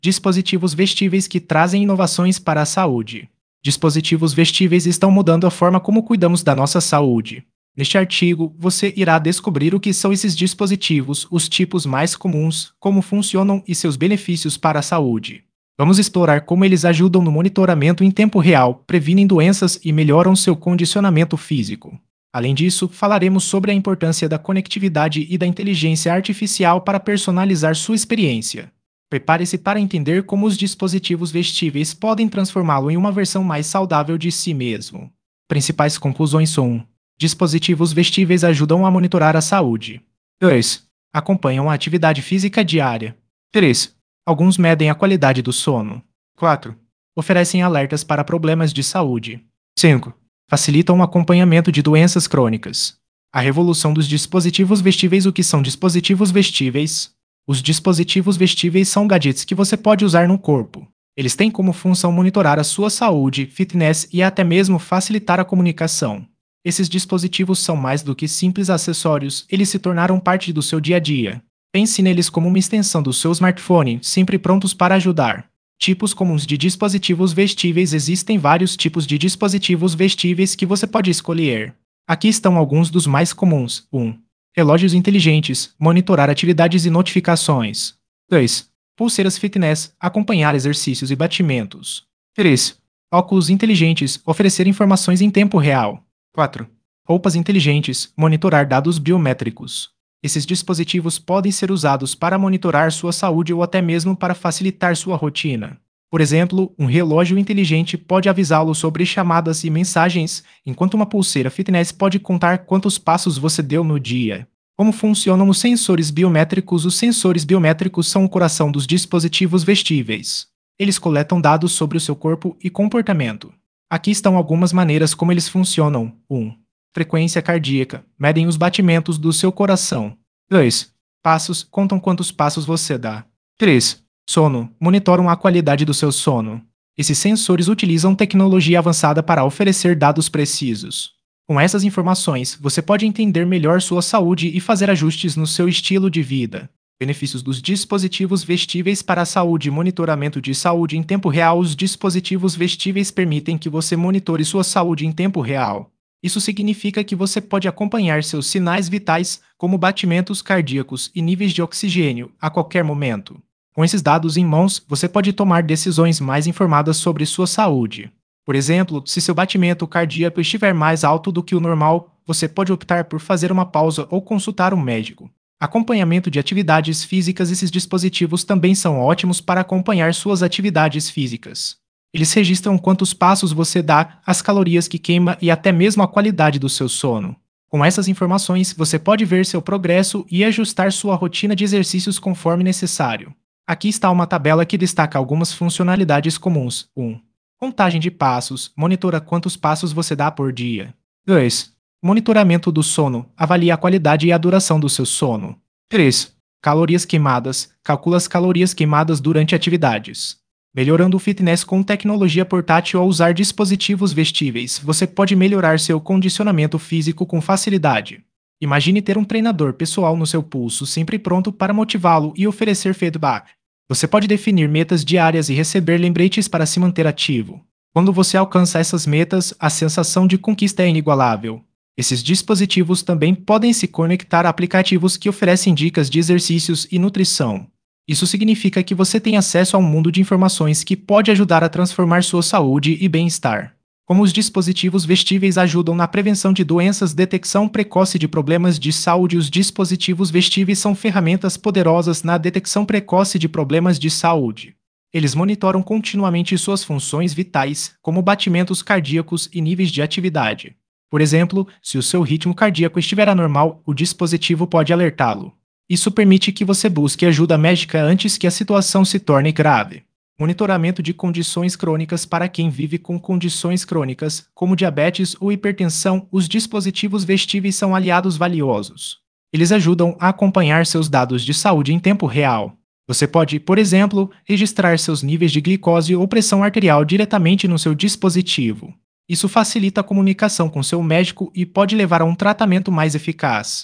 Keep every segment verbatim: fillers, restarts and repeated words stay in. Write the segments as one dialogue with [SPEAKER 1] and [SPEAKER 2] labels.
[SPEAKER 1] Dispositivos vestíveis que trazem inovações para a saúde. Dispositivos vestíveis estão mudando a forma como cuidamos da nossa saúde. Neste artigo, você irá descobrir o que são esses dispositivos, os tipos mais comuns, como funcionam e seus benefícios para a saúde. Vamos explorar como eles ajudam no monitoramento em tempo real, previnem doenças e melhoram seu condicionamento físico. Além disso, falaremos sobre a importância da conectividade e da inteligência artificial para personalizar sua experiência. Prepare-se para entender como os dispositivos vestíveis podem transformá-lo em uma versão mais saudável de si mesmo. Principais conclusões são: dispositivos vestíveis ajudam a monitorar a saúde. dois. Acompanham a atividade física diária. três. Alguns medem a qualidade do sono. quatro. Oferecem alertas para problemas de saúde. cinco. Facilitam o acompanhamento de doenças crônicas. A revolução dos dispositivos vestíveis. O que são dispositivos vestíveis? Os dispositivos vestíveis são gadgets que você pode usar no corpo. Eles têm como função monitorar a sua saúde, fitness e até mesmo facilitar a comunicação. Esses dispositivos são mais do que simples acessórios, eles se tornaram parte do seu dia a dia. Pense neles como uma extensão do seu smartphone, sempre prontos para ajudar. Tipos comuns de dispositivos vestíveis. Existem vários tipos de dispositivos vestíveis que você pode escolher. Aqui estão alguns dos mais comuns. um. Relógios inteligentes, monitorar atividades e notificações. dois. Pulseiras fitness, acompanhar exercícios e batimentos. três. Óculos inteligentes, oferecer informações em tempo real. quatro. Roupas inteligentes, monitorar dados biométricos. Esses dispositivos podem ser usados para monitorar sua saúde ou até mesmo para facilitar sua rotina. Por exemplo, um relógio inteligente pode avisá-lo sobre chamadas e mensagens, enquanto uma pulseira fitness pode contar quantos passos você deu no dia. Como funcionam os sensores biométricos? Os sensores biométricos são o coração dos dispositivos vestíveis. Eles coletam dados sobre o seu corpo e comportamento. Aqui estão algumas maneiras como eles funcionam. um. Frequência cardíaca. Medem os batimentos do seu coração. dois. Passos. Contam quantos passos você dá. três. Sono. Monitoram a qualidade do seu sono. Esses sensores utilizam tecnologia avançada para oferecer dados precisos. Com essas informações, você pode entender melhor sua saúde e fazer ajustes no seu estilo de vida. Benefícios dos dispositivos vestíveis para a saúde. Monitoramento de saúde em tempo real. Os dispositivos vestíveis permitem que você monitore sua saúde em tempo real. Isso significa que você pode acompanhar seus sinais vitais, como batimentos cardíacos e níveis de oxigênio, a qualquer momento. Com esses dados em mãos, você pode tomar decisões mais informadas sobre sua saúde. Por exemplo, se seu batimento cardíaco estiver mais alto do que o normal, você pode optar por fazer uma pausa ou consultar um médico. Acompanhamento de atividades físicas. Esses dispositivos também são ótimos para acompanhar suas atividades físicas. Eles registram quantos passos você dá, as calorias que queima e até mesmo a qualidade do seu sono. Com essas informações, você pode ver seu progresso e ajustar sua rotina de exercícios conforme necessário. Aqui está uma tabela que destaca algumas funcionalidades comuns. um. Contagem de passos. Monitora quantos passos você dá por dia. dois. Monitoramento do sono. Avalia a qualidade e a duração do seu sono. três. Calorias queimadas. Calcula as calorias queimadas durante atividades. Melhorando o fitness com tecnologia portátil. Ao usar dispositivos vestíveis, você pode melhorar seu condicionamento físico com facilidade. Imagine ter um treinador pessoal no seu pulso, sempre pronto para motivá-lo e oferecer feedback. Você pode definir metas diárias e receber lembretes para se manter ativo. Quando você alcança essas metas, a sensação de conquista é inigualável. Esses dispositivos também podem se conectar a aplicativos que oferecem dicas de exercícios e nutrição. Isso significa que você tem acesso a um mundo de informações que pode ajudar a transformar sua saúde e bem-estar. Como os dispositivos vestíveis ajudam na prevenção de doenças, detecção precoce de problemas de saúde. Os dispositivos vestíveis são ferramentas poderosas na detecção precoce de problemas de saúde. Eles monitoram continuamente suas funções vitais, como batimentos cardíacos e níveis de atividade. Por exemplo, se o seu ritmo cardíaco estiver anormal, o dispositivo pode alertá-lo. Isso permite que você busque ajuda médica antes que a situação se torne grave. Monitoramento de condições crônicas. Para quem vive com condições crônicas, como diabetes ou hipertensão, os dispositivos vestíveis são aliados valiosos. Eles ajudam a acompanhar seus dados de saúde em tempo real. Você pode, por exemplo, registrar seus níveis de glicose ou pressão arterial diretamente no seu dispositivo. Isso facilita a comunicação com seu médico e pode levar a um tratamento mais eficaz.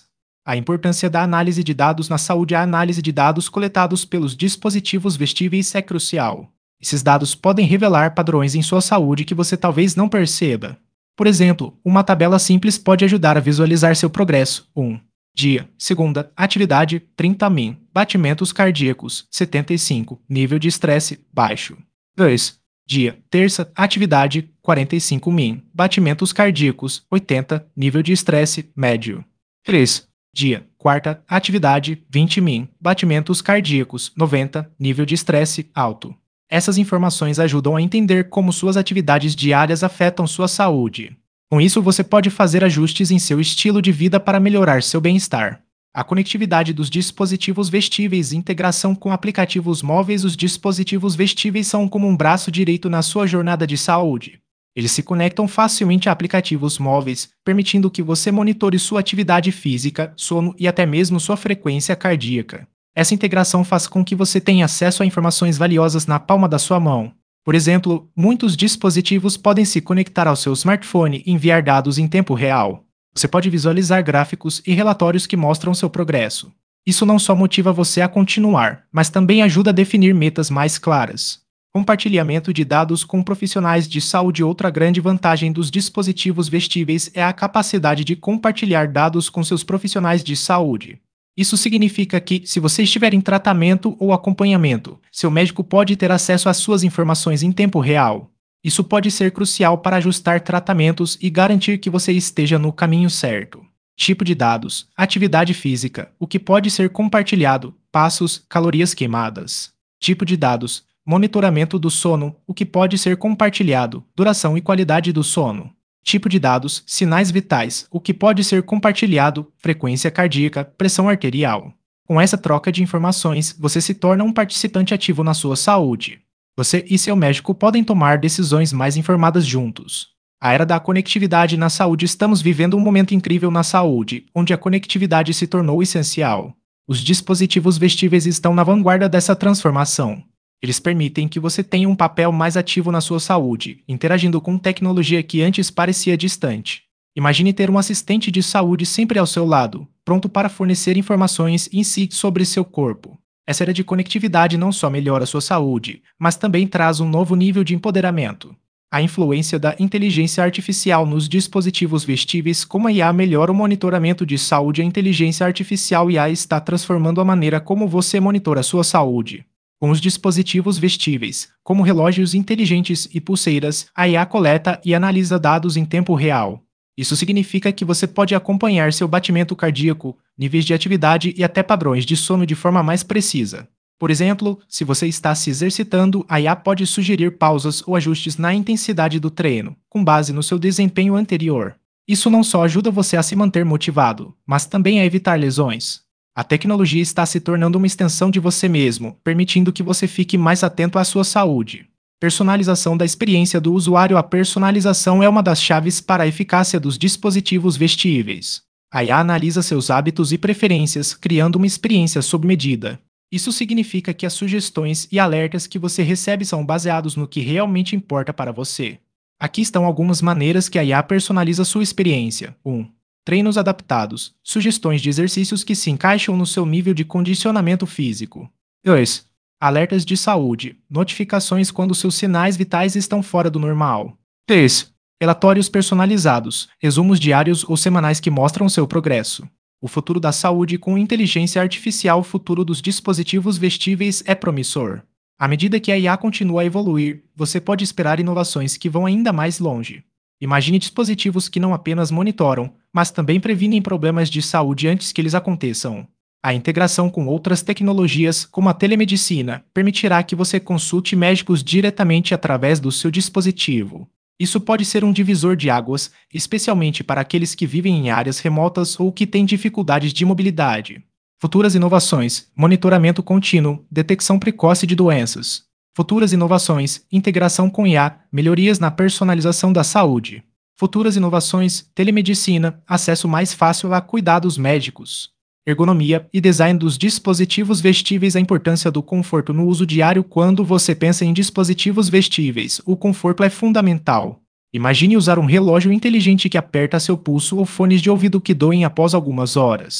[SPEAKER 1] A importância da análise de dados na saúde. A análise de dados coletados pelos dispositivos vestíveis é crucial. Esses dados podem revelar padrões em sua saúde que você talvez não perceba. Por exemplo, uma tabela simples pode ajudar a visualizar seu progresso. um. Dia. Segunda. Atividade. trinta min. Batimentos cardíacos. setenta e cinco. Nível de estresse. Baixo. dois. Dia. Terça. Atividade. quarenta e cinco min. Batimentos cardíacos. oitenta. Nível de estresse. Médio. três. Dia. Quarta. Atividade. vinte min. Batimentos cardíacos. noventa. Nível de estresse. Alto. Essas informações ajudam a entender como suas atividades diárias afetam sua saúde. Com isso, você pode fazer ajustes em seu estilo de vida para melhorar seu bem-estar. A conectividade dos dispositivos vestíveis e integração com aplicativos móveis. Os dispositivos vestíveis são como um braço direito na sua jornada de saúde. Eles se conectam facilmente a aplicativos móveis, permitindo que você monitore sua atividade física, sono e até mesmo sua frequência cardíaca. Essa integração faz com que você tenha acesso a informações valiosas na palma da sua mão. Por exemplo, muitos dispositivos podem se conectar ao seu smartphone e enviar dados em tempo real. Você pode visualizar gráficos e relatórios que mostram seu progresso. Isso não só motiva você a continuar, mas também ajuda a definir metas mais claras. Compartilhamento de dados com profissionais de saúde. Outra grande vantagem dos dispositivos vestíveis é a capacidade de compartilhar dados com seus profissionais de saúde. Isso significa que, se você estiver em tratamento ou acompanhamento, seu médico pode ter acesso às suas informações em tempo real. Isso pode ser crucial para ajustar tratamentos e garantir que você esteja no caminho certo. Tipo de dados: atividade física, o que pode ser compartilhado, passos, calorias queimadas. Tipo de dados: monitoramento do sono, o que pode ser compartilhado, duração e qualidade do sono. Tipo de dados: sinais vitais, o que pode ser compartilhado, frequência cardíaca, pressão arterial. Com essa troca de informações, você se torna um participante ativo na sua saúde. Você e seu médico podem tomar decisões mais informadas juntos. A era da conectividade na saúde. Estamos vivendo um momento incrível na saúde, onde a conectividade se tornou essencial. Os dispositivos vestíveis estão na vanguarda dessa transformação. Eles permitem que você tenha um papel mais ativo na sua saúde, interagindo com tecnologia que antes parecia distante. Imagine ter um assistente de saúde sempre ao seu lado, pronto para fornecer informações e insights sobre seu corpo. Essa era de conectividade não só melhora sua saúde, mas também traz um novo nível de empoderamento. A influência da inteligência artificial nos dispositivos vestíveis. Como a I A melhora o monitoramento de saúde. A inteligência artificial I A está transformando a maneira como você monitora sua saúde. Com os dispositivos vestíveis, como relógios inteligentes e pulseiras, a I A coleta e analisa dados em tempo real. Isso significa que você pode acompanhar seu batimento cardíaco, níveis de atividade e até padrões de sono de forma mais precisa. Por exemplo, se você está se exercitando, a I A pode sugerir pausas ou ajustes na intensidade do treino, com base no seu desempenho anterior. Isso não só ajuda você a se manter motivado, mas também a evitar lesões. A tecnologia está se tornando uma extensão de você mesmo, permitindo que você fique mais atento à sua saúde. Personalização da experiência do usuário. A personalização é uma das chaves para a eficácia dos dispositivos vestíveis. A I A analisa seus hábitos e preferências, criando uma experiência sob medida. Isso significa que as sugestões e alertas que você recebe são baseados no que realmente importa para você. Aqui estão algumas maneiras que a I A personaliza sua experiência. um. Treinos adaptados, sugestões de exercícios que se encaixam no seu nível de condicionamento físico. dois. Alertas de saúde, notificações quando seus sinais vitais estão fora do normal. três. Relatórios personalizados, resumos diários ou semanais que mostram seu progresso. O futuro da saúde com inteligência artificial. O futuro dos dispositivos vestíveis é promissor. À medida que a I A continua a evoluir, você pode esperar inovações que vão ainda mais longe. Imagine dispositivos que não apenas monitoram, mas também previnem problemas de saúde antes que eles aconteçam. A integração com outras tecnologias, como a telemedicina, permitirá que você consulte médicos diretamente através do seu dispositivo. Isso pode ser um divisor de águas, especialmente para aqueles que vivem em áreas remotas ou que têm dificuldades de mobilidade. Futuras inovações: monitoramento contínuo, detecção precoce de doenças. Futuras inovações: integração com I A, melhorias na personalização da saúde. Futuras inovações: telemedicina, acesso mais fácil a cuidados médicos. Ergonomia e design dos dispositivos vestíveis. A importância do conforto no uso diário. Quando você pensa em dispositivos vestíveis, o conforto é fundamental. Imagine usar um relógio inteligente que aperta seu pulso ou fones de ouvido que doem após algumas horas.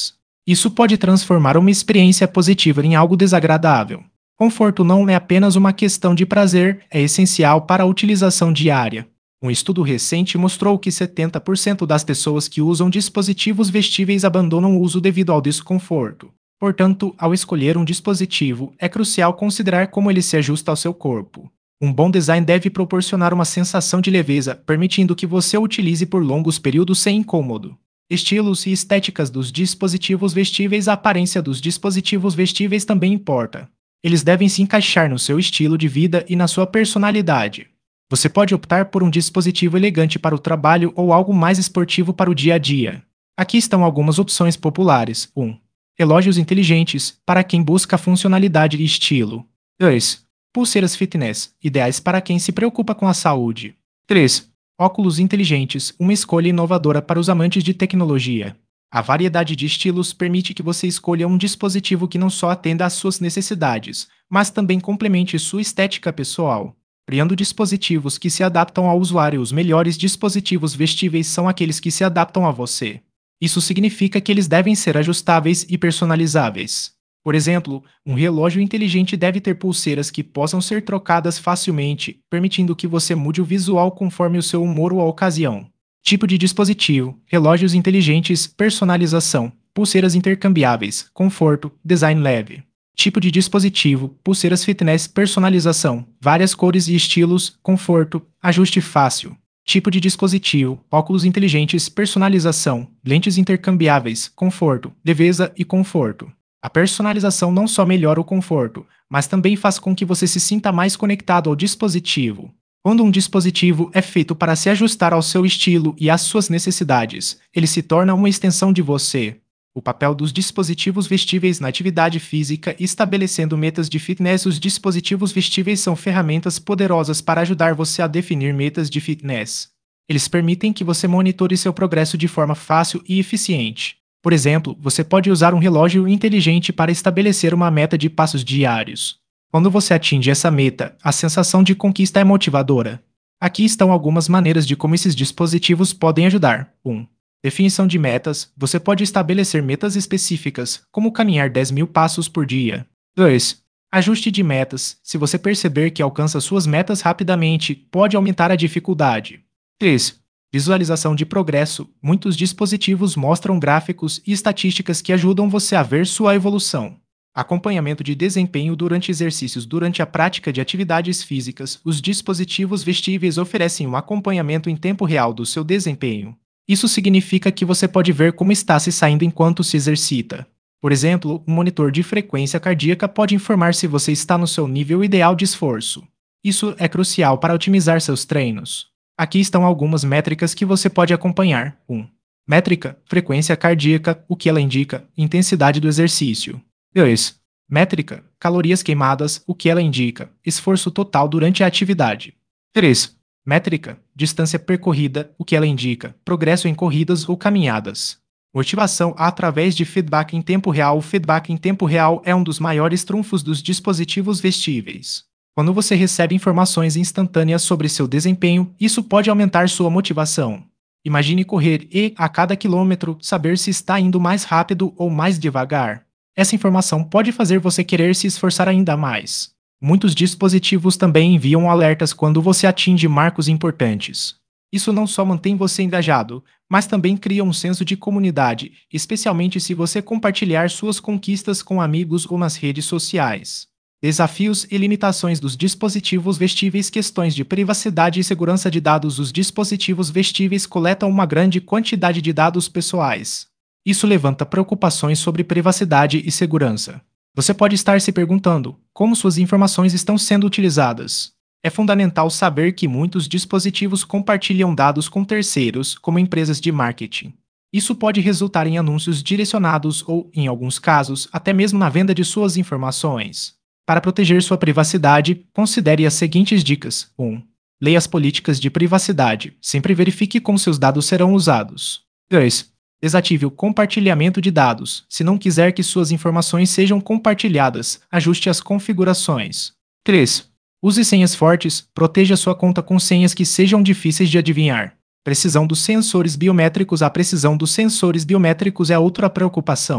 [SPEAKER 1] Isso pode transformar uma experiência positiva em algo desagradável. Conforto não é apenas uma questão de prazer, é essencial para a utilização diária. Um estudo recente mostrou que setenta por cento das pessoas que usam dispositivos vestíveis abandonam o uso devido ao desconforto. Portanto, ao escolher um dispositivo, é crucial considerar como ele se ajusta ao seu corpo. Um bom design deve proporcionar uma sensação de leveza, permitindo que você o utilize por longos períodos sem incômodo. Estilos e estéticas dos dispositivos vestíveis. A aparência dos dispositivos vestíveis também importa. Eles devem se encaixar no seu estilo de vida e na sua personalidade. Você pode optar por um dispositivo elegante para o trabalho ou algo mais esportivo para o dia a dia. Aqui estão algumas opções populares. um. Relógios inteligentes, para quem busca funcionalidade e estilo. dois. Pulseiras fitness, ideais para quem se preocupa com a saúde. três. Óculos inteligentes, uma escolha inovadora para os amantes de tecnologia. A variedade de estilos permite que você escolha um dispositivo que não só atenda às suas necessidades, mas também complemente sua estética pessoal. Criando dispositivos que se adaptam ao usuário. Os melhores dispositivos vestíveis são aqueles que se adaptam a você. Isso significa que eles devem ser ajustáveis e personalizáveis. Por exemplo, um relógio inteligente deve ter pulseiras que possam ser trocadas facilmente, permitindo que você mude o visual conforme o seu humor ou a ocasião. Tipo de dispositivo: relógios inteligentes, personalização, pulseiras intercambiáveis, conforto, design leve. Tipo de dispositivo: pulseiras fitness, personalização, várias cores e estilos, conforto, ajuste fácil. Tipo de dispositivo: óculos inteligentes, personalização, lentes intercambiáveis, conforto, leveza e conforto. A personalização não só melhora o conforto, mas também faz com que você se sinta mais conectado ao dispositivo. Quando um dispositivo é feito para se ajustar ao seu estilo e às suas necessidades, ele se torna uma extensão de você. O papel dos dispositivos vestíveis na atividade física. Estabelecendo metas de fitness. Os dispositivos vestíveis são ferramentas poderosas para ajudar você a definir metas de fitness. Eles permitem que você monitore seu progresso de forma fácil e eficiente. Por exemplo, você pode usar um relógio inteligente para estabelecer uma meta de passos diários. Quando você atinge essa meta, a sensação de conquista é motivadora. Aqui estão algumas maneiras de como esses dispositivos podem ajudar. um. Definição de metas. Você pode estabelecer metas específicas, como caminhar dez mil passos por dia. dois. Ajuste de metas. Se você perceber que alcança suas metas rapidamente, pode aumentar a dificuldade. três. Visualização de progresso. Muitos dispositivos mostram gráficos e estatísticas que ajudam você a ver sua evolução. Acompanhamento de desempenho durante exercícios. Durante a prática de atividades físicas, os dispositivos vestíveis oferecem um acompanhamento em tempo real do seu desempenho. Isso significa que você pode ver como está se saindo enquanto se exercita. Por exemplo, um monitor de frequência cardíaca pode informar se você está no seu nível ideal de esforço. Isso é crucial para otimizar seus treinos. Aqui estão algumas métricas que você pode acompanhar. um. Métrica: frequência cardíaca, o que ela indica, intensidade do exercício. dois. Métrica: calorias queimadas, o que ela indica, esforço total durante a atividade. três. Métrica: distância percorrida, o que ela indica, progresso em corridas ou caminhadas. Motivação através de feedback em tempo real. O feedback em tempo real é um dos maiores trunfos dos dispositivos vestíveis. Quando você recebe informações instantâneas sobre seu desempenho, isso pode aumentar sua motivação. Imagine correr e, a cada quilômetro, saber se está indo mais rápido ou mais devagar. Essa informação pode fazer você querer se esforçar ainda mais. Muitos dispositivos também enviam alertas quando você atinge marcos importantes. Isso não só mantém você engajado, mas também cria um senso de comunidade, especialmente se você compartilhar suas conquistas com amigos ou nas redes sociais. Desafios e limitações dos dispositivos vestíveis. Questões de privacidade e segurança de dados. Os dispositivos vestíveis coletam uma grande quantidade de dados pessoais. Isso levanta preocupações sobre privacidade e segurança. Você pode estar se perguntando como suas informações estão sendo utilizadas. É fundamental saber que muitos dispositivos compartilham dados com terceiros, como empresas de marketing. Isso pode resultar em anúncios direcionados ou, em alguns casos, até mesmo na venda de suas informações. Para proteger sua privacidade, considere as seguintes dicas. um. Leia as políticas de privacidade. Sempre verifique como seus dados serão usados. dois. Desative o compartilhamento de dados. Se não quiser que suas informações sejam compartilhadas, ajuste as configurações. três. Use senhas fortes. Proteja sua conta com senhas que sejam difíceis de adivinhar. Precisão dos sensores biométricos. A precisão dos sensores biométricos é outra preocupação.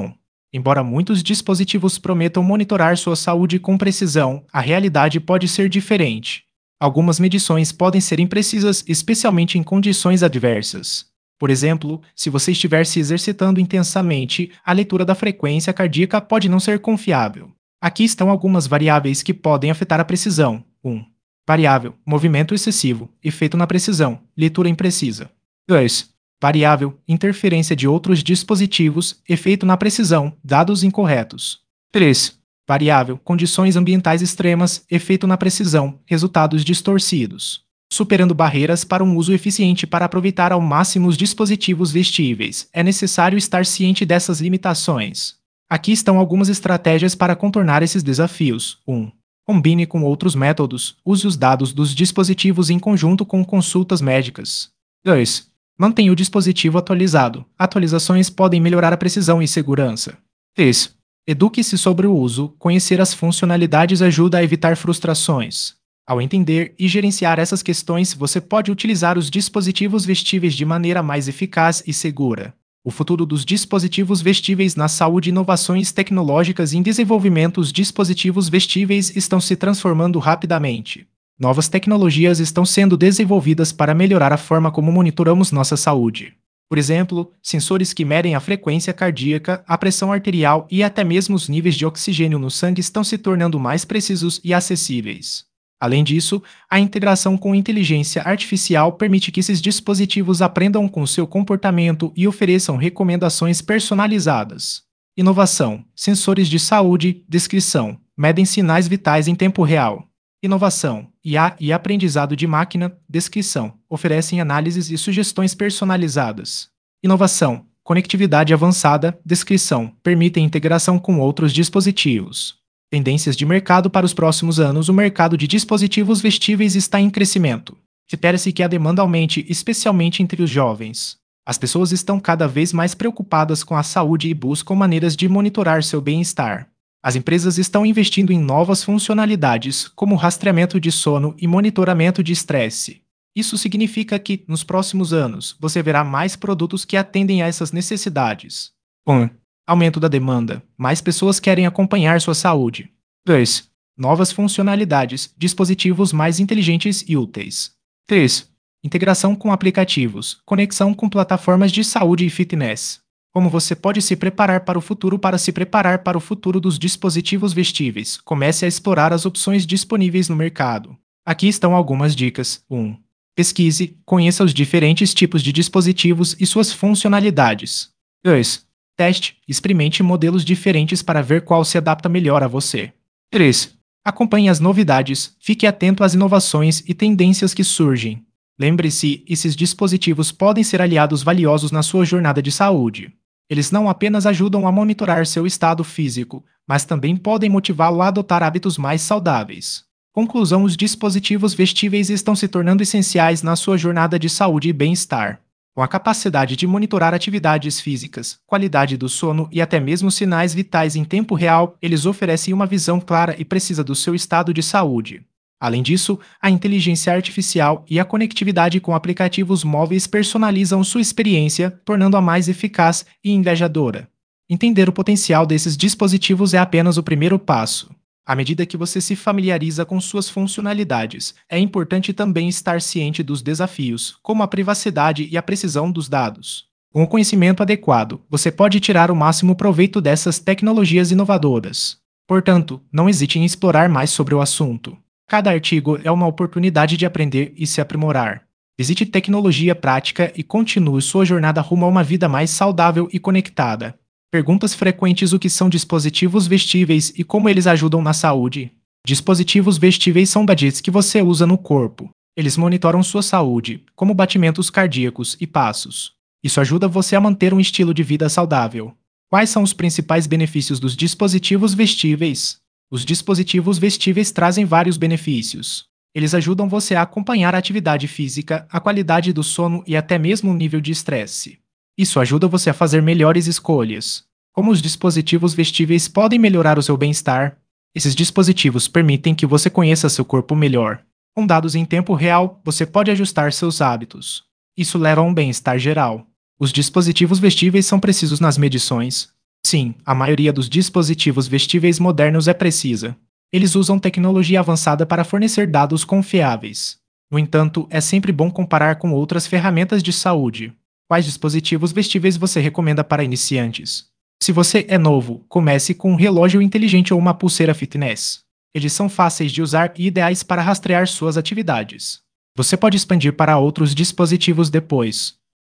[SPEAKER 1] Embora muitos dispositivos prometam monitorar sua saúde com precisão, a realidade pode ser diferente. Algumas medições podem ser imprecisas, especialmente em condições adversas. Por exemplo, se você estiver se exercitando intensamente, a leitura da frequência cardíaca pode não ser confiável. Aqui estão algumas variáveis que podem afetar a precisão. um. Variável: movimento excessivo, efeito na precisão, leitura imprecisa. dois. Variável: interferência de outros dispositivos, efeito na precisão, dados incorretos. três. Variável: condições ambientais extremas, efeito na precisão, resultados distorcidos. Superando barreiras para um uso eficiente para aproveitar ao máximo os dispositivos vestíveis, é necessário estar ciente dessas limitações. Aqui estão algumas estratégias para contornar esses desafios. um. Combine com outros métodos, use os dados dos dispositivos em conjunto com consultas médicas. dois. Mantenha o dispositivo atualizado. Atualizações podem melhorar a precisão e segurança. três. Eduque-se sobre o uso. Conhecer as funcionalidades ajuda a evitar frustrações. Ao entender e gerenciar essas questões, você pode utilizar os dispositivos vestíveis de maneira mais eficaz e segura. O futuro dos dispositivos vestíveis na saúde. Inovações tecnológicas em desenvolvimento. Os dispositivos vestíveis estão se transformando rapidamente. Novas tecnologias estão sendo desenvolvidas para melhorar a forma como monitoramos nossa saúde. Por exemplo, sensores que medem a frequência cardíaca, a pressão arterial e até mesmo os níveis de oxigênio no sangue estão se tornando mais precisos e acessíveis. Além disso, a integração com inteligência artificial permite que esses dispositivos aprendam com seu comportamento e ofereçam recomendações personalizadas. Inovação: sensores de saúde, descrição, medem sinais vitais em tempo real. Inovação: I A e aprendizado de máquina, descrição, oferecem análises e sugestões personalizadas. Inovação: conectividade avançada, descrição, permitem integração com outros dispositivos. Tendências de mercado para os próximos anos. O mercado de dispositivos vestíveis está em crescimento. Espera-se que a demanda aumente, especialmente entre os jovens. As pessoas estão cada vez mais preocupadas com a saúde e buscam maneiras de monitorar seu bem-estar. As empresas estão investindo em novas funcionalidades, como rastreamento de sono e monitoramento de estresse. Isso significa que, nos próximos anos, você verá mais produtos que atendem a essas necessidades. um. Aumento da demanda. Mais pessoas querem acompanhar sua saúde. dois. Novas funcionalidades, dispositivos mais inteligentes e úteis. três. Integração com aplicativos, conexão com plataformas de saúde e fitness. Como você pode se preparar para o futuro? Para se preparar para o futuro dos dispositivos vestíveis, comece a explorar as opções disponíveis no mercado. Aqui estão algumas dicas. um. Pesquise, conheça os diferentes tipos de dispositivos e suas funcionalidades. dois. Teste, experimente modelos diferentes para ver qual se adapta melhor a você. três. Acompanhe as novidades, fique atento às inovações e tendências que surgem. Lembre-se, esses dispositivos podem ser aliados valiosos na sua jornada de saúde. Eles não apenas ajudam a monitorar seu estado físico, mas também podem motivá-lo a adotar hábitos mais saudáveis. Conclusão: os dispositivos vestíveis estão se tornando essenciais na sua jornada de saúde e bem-estar. Com a capacidade de monitorar atividades físicas, qualidade do sono e até mesmo sinais vitais em tempo real, eles oferecem uma visão clara e precisa do seu estado de saúde. Além disso, a inteligência artificial e a conectividade com aplicativos móveis personalizam sua experiência, tornando-a mais eficaz e engajadora. Entender o potencial desses dispositivos é apenas o primeiro passo. À medida que você se familiariza com suas funcionalidades, é importante também estar ciente dos desafios, como a privacidade e a precisão dos dados. Com o conhecimento adequado, você pode tirar o máximo proveito dessas tecnologias inovadoras. Portanto, não hesite em explorar mais sobre o assunto. Cada artigo é uma oportunidade de aprender e se aprimorar. Visite tecnologia prática e continue sua jornada rumo a uma vida mais saudável e conectada. Perguntas frequentes: o que são dispositivos vestíveis e como eles ajudam na saúde? Dispositivos vestíveis são gadgets que você usa no corpo. Eles monitoram sua saúde, como batimentos cardíacos e passos. Isso ajuda você a manter um estilo de vida saudável. Quais são os principais benefícios dos dispositivos vestíveis? Os dispositivos vestíveis trazem vários benefícios. Eles ajudam você a acompanhar a atividade física, a qualidade do sono e até mesmo o nível de estresse. Isso ajuda você a fazer melhores escolhas. Como os dispositivos vestíveis podem melhorar o seu bem-estar? Esses dispositivos permitem que você conheça seu corpo melhor. Com dados em tempo real, você pode ajustar seus hábitos. Isso leva a um bem-estar geral. Os dispositivos vestíveis são precisos nas medições. Sim, a maioria dos dispositivos vestíveis modernos é precisa. Eles usam tecnologia avançada para fornecer dados confiáveis. No entanto, é sempre bom comparar com outras ferramentas de saúde. Quais dispositivos vestíveis você recomenda para iniciantes? Se você é novo, comece com um relógio inteligente ou uma pulseira fitness. Eles são fáceis de usar e ideais para rastrear suas atividades. Você pode expandir para outros dispositivos depois.